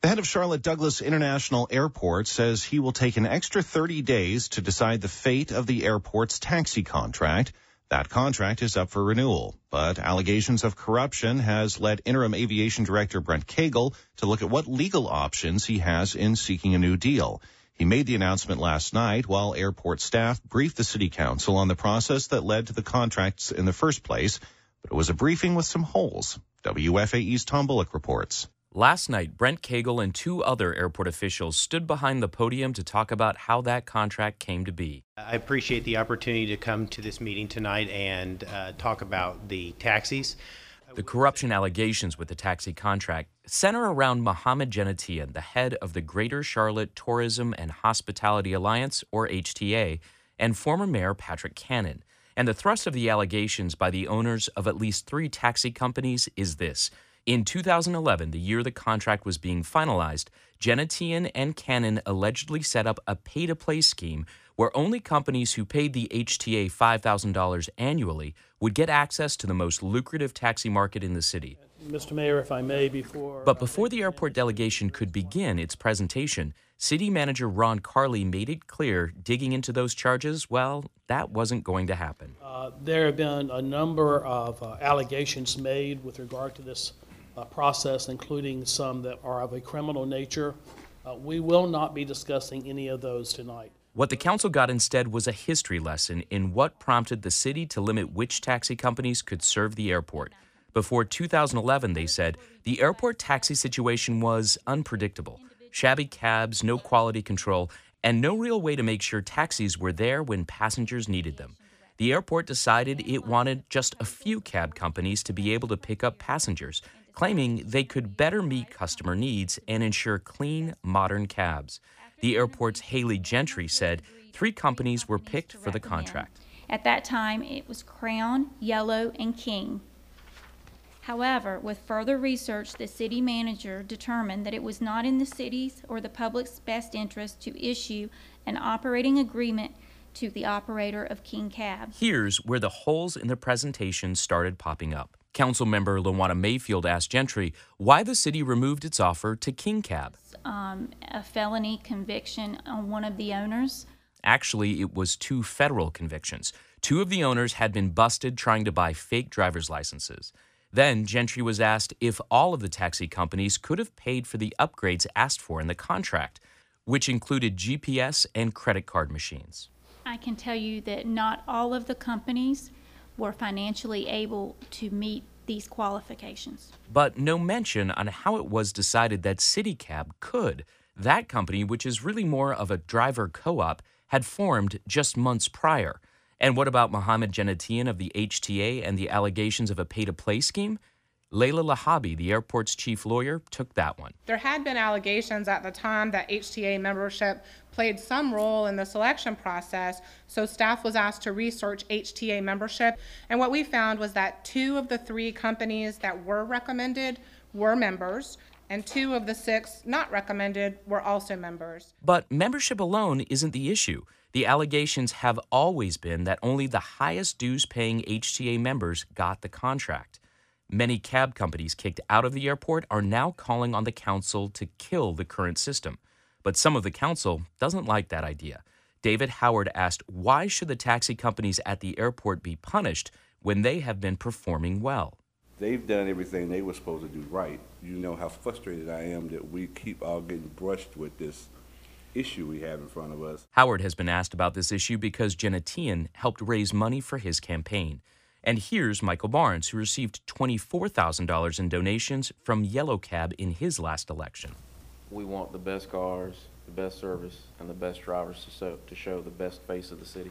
The head of Charlotte Douglas International Airport says he will take an extra 30 days to decide the fate of the airport's taxi contract. That contract is up for renewal, but allegations of corruption has led interim aviation director Brent Cagle to look at what legal options he has in seeking a new deal. He made the announcement last night while airport staff briefed the city council on the process that led to the contracts in the first place, but it was a briefing with some holes. WFAE's Tom Bullock reports. Last night, Brent Cagle and two other airport officials stood behind the podium to talk about how that contract came to be. I appreciate the opportunity to come to this meeting tonight and talk about the taxis. The corruption allegations with the taxi contract center around Mohammed Jannetian, the head of the Greater Charlotte Tourism and Hospitality Alliance, or HTA, and former Mayor Patrick Cannon. And the thrust of the allegations by the owners of at least 3 taxi companies is this. In 2011, the year the contract was being finalized, Jannetian and Cannon allegedly set up a pay-to-play scheme where only companies who paid the HTA $5,000 annually would get access to the most lucrative taxi market in the city. Mr. Mayor, if I may, before the airport delegation could begin its presentation, City Manager Ron Carley made it clear digging into those charges, well, that wasn't going to happen. There have been a number of allegations made with regard to this process, including some that are of a criminal nature. We will not be discussing any of those tonight. What the council got instead was a history lesson in what prompted the city to limit which taxi companies could serve the airport. Before 2011, they said, the airport taxi situation was unpredictable. Shabby cabs, no quality control, and no real way to make sure taxis were there when passengers needed them. The airport decided it wanted just a few cab companies to be able to pick up passengers, claiming they could better meet customer needs and ensure clean, modern cabs. The airport's Haley Gentry said 3 companies were picked for the contract. At that time, it was Crown, Yellow, and King. However, with further research, the city manager determined that it was not in the city's or the public's best interest to issue an operating agreement to the operator of King Cab. Here's where the holes in the presentation started popping up. Councilmember Lawana Mayfield asked Gentry why the city removed its offer to King Cab. A felony conviction on one of the owners. Actually, it was 2 federal convictions. 2 of the owners had been busted trying to buy fake driver's licenses. Then Gentry was asked if all of the taxi companies could have paid for the upgrades asked for in the contract, which included GPS and credit card machines. I can tell you that not all of the companies were financially able to meet these qualifications. But no mention on how it was decided that CityCab could. That company, which is really more of a driver co-op, had formed just months prior. And what about Mohammed Jannetian of the HTA and the allegations of a pay-to-play scheme? Layla Lahabi, the airport's chief lawyer, took that one. There had been allegations at the time that HTA membership played some role in the selection process, so staff was asked to research HTA membership. And what we found was that 2 of the 3 companies that were recommended were members, and 2 of the 6 not recommended were also members. But membership alone isn't the issue. The allegations have always been that only the highest dues-paying HTA members got the contract. Many cab companies kicked out of the airport are now calling on the council to kill the current system. But some of the council doesn't like that idea. David Howard asked, why should the taxi companies at the airport be punished when they have been performing well? They've done everything they were supposed to do right. You know how frustrated I am that we keep all getting brushed with this issue we have in front of us. Howard has been asked about this issue because Jannetian helped raise money for his campaign. And here's Michael Barnes, who received $24,000 in donations from Yellow Cab in his last election. We want the best cars, the best service, and the best drivers to show the best face of the city.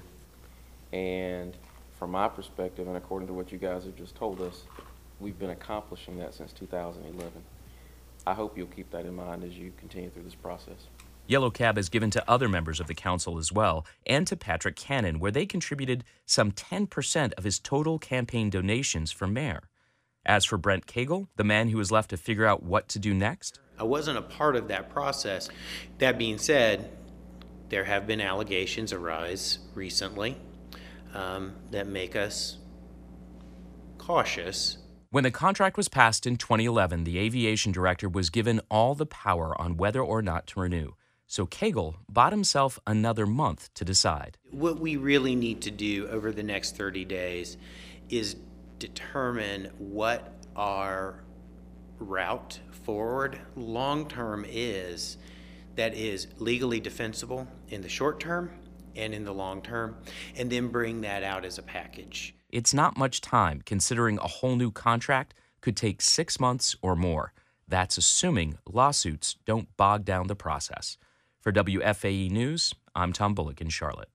And from my perspective, and according to what you guys have just told us, we've been accomplishing that since 2011. I hope you'll keep that in mind as you continue through this process. Yellow Cab is given to other members of the council as well, and to Patrick Cannon, where they contributed some 10% of his total campaign donations for mayor. As for Brent Cagle, the man who was left to figure out what to do next, I wasn't a part of that process. That being said, there have been allegations arise recently that make us cautious. When the contract was passed in 2011, the aviation director was given all the power on whether or not to renew. So Cagle bought himself another month to decide. What we really need to do over the next 30 days is determine what our route forward long-term is that is legally defensible in the short term and in the long term, and then bring that out as a package. It's not much time, considering a whole new contract could take 6 months or more. That's assuming lawsuits don't bog down the process. For WFAE News, I'm Tom Bullock in Charlotte.